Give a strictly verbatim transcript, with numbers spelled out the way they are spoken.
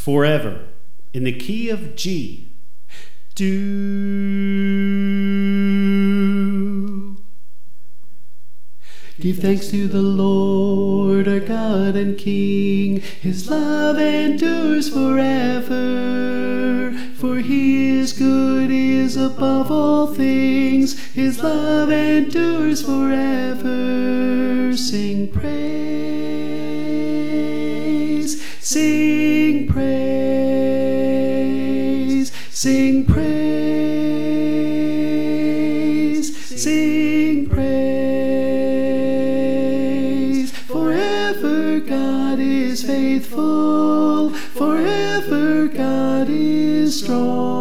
Forever, in the key of G. Do. Give thanks to the Lord, our God and King. His love endures forever. For he is good, he is above all things. His love endures forever. Sing praise, sing praise, sing praise, sing praise. Forever God is faithful, forever God is strong.